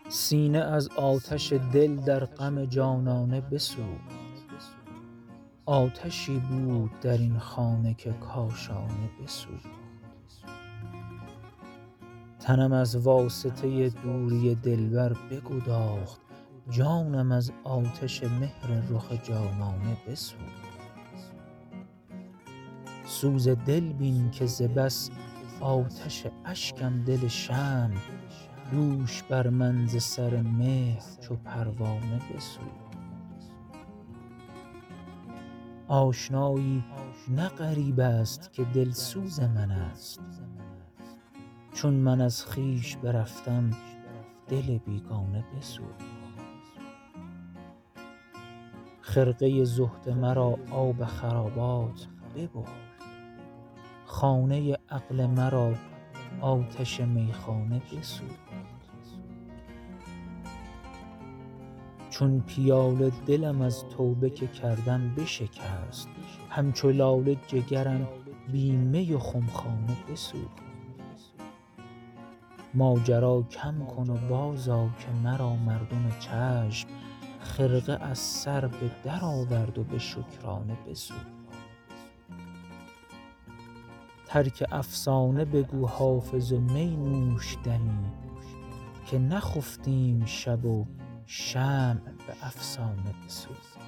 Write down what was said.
سینه از آتش دل در غم جانانه بسوخت. آتشی بود در این خانه که کاشانه بسوخت. تنم از واسطه دوری دلبر بگداخت، جانم از آتش مهر رخ جانانه بسوخت. سوز دل بین که ز بس آتش اشکم دل شمع، دوش بر من ز سر مهر چو پروانه بسوخت. آشنایی نه غریب است که دلسوز من است، چون من از خویش برفتم دل بیگانه بسوخت. خرقه زهد مرا آب خرابات ببرد، خانه عقل مرا آتش میخانه بسوخت. چون پیاله دلم از توبه که کردم بشکست، همچو لاله جگرم بی می و خمخانه بسوخت. ماجرا کم کن و بازآ که مرا مردم چشم، خرقه از سر به در آورد و به شکرانه بسوخت. ترک افسانه بگو حافظ و می نوش دمی، که نخفتیم شب و شمع به افسانه بسوخت.